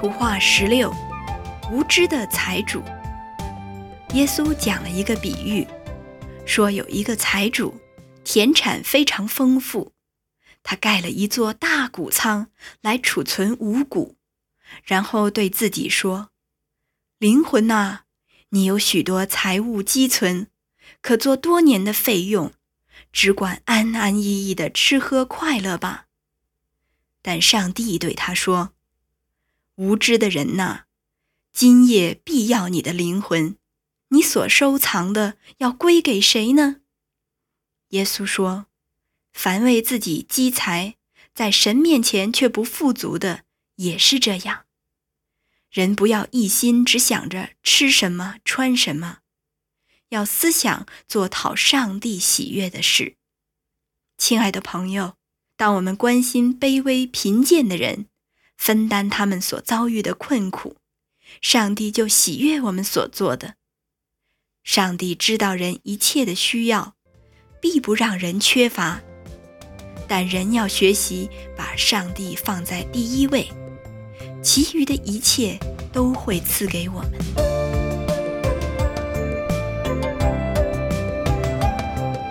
图画16，无知的财主。耶稣讲了一个比喻，说有一个财主，田产非常丰富，他盖了一座大谷仓来储存五谷，然后对自己说：灵魂啊，你有许多财物积存，可做多年的费用，只管安安逸逸地吃喝快乐吧。但上帝对他说：无知的人哪，今夜必要你的灵魂，你所收藏的要归给谁呢？耶稣说：凡为自己积财，在神面前却不富足的，也是这样。人不要一心只想着吃什么穿什么，要思想做讨上帝喜悦的事。亲爱的朋友，当我们关心卑微贫贱的人，分担他们所遭遇的困苦，上帝就喜悦我们所做的。上帝知道人一切的需要，必不让人缺乏，但人要学习把上帝放在第一位，其余的一切都会赐给我们。